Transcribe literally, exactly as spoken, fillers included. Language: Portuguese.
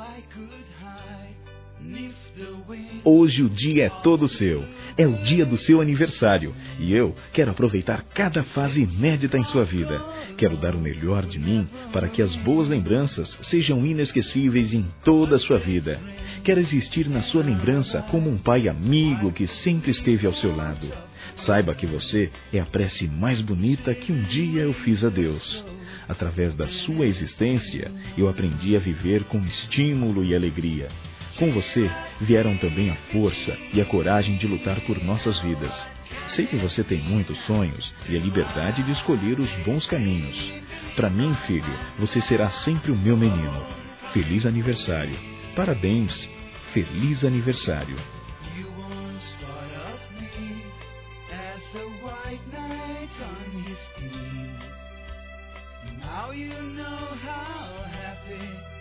Hoje o dia é todo seu. É o dia do seu aniversário. E eu quero aproveitar cada fase inédita em sua vida. Quero dar o melhor de mim para que as boas lembranças sejam inesquecíveis em toda a sua vida. Quero existir na sua lembrança como um pai amigo que sempre esteve ao seu lado. Saiba que você é a prece mais bonita que um dia eu fiz a Deus. Através da sua existência, eu aprendi a viver com estímulo e alegria. Com você vieram também a força e a coragem de lutar por nossas vidas. Sei que você tem muitos sonhos e a liberdade de escolher os bons caminhos. Para mim, filho, você será sempre o meu menino. Feliz aniversário. Parabéns. Feliz aniversário. Now you know how happy